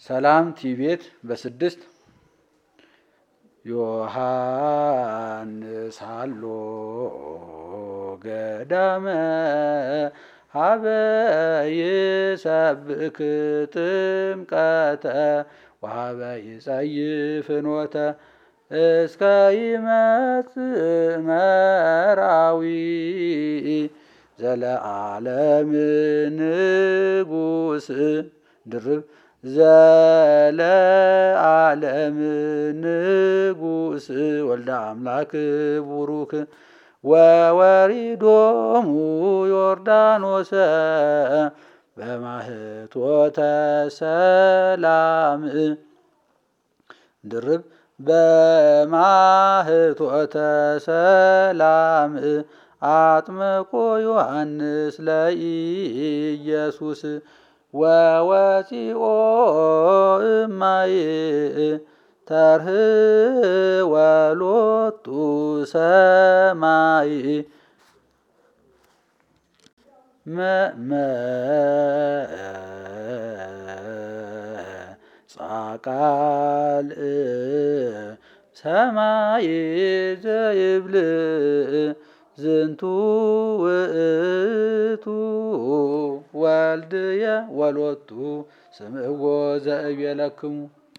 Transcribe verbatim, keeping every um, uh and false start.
ሰላም ቲቤት በስድስት ዮሐንስ ሃሎ ገዳመ ሀበ ይሰብክ ጥምቀተ ወሀበ ይጸይፍ ፍኖተ እስከ ይመጽእ መራዊ ዘለዓለም ንጉስ ድርብ ዘለዓለም ንጉስ ወልደ አምላክ ቡሩክ ወወሪዶሙ ዮርዳኖሰ በማህቶተ ሰላም ድርብ በማህቶተ ሰላም አጥምቆ ዮሐንስ ለኢየሱስ ወወፂኦ እማይ ተርኅወ ሎቱ ሰማይ መጻቃልእ ሰማይ ዘይብል ዝንቱ ውእቱ ወልድየ ወሎቱ ስምዕዎ ዘእቤለክሙ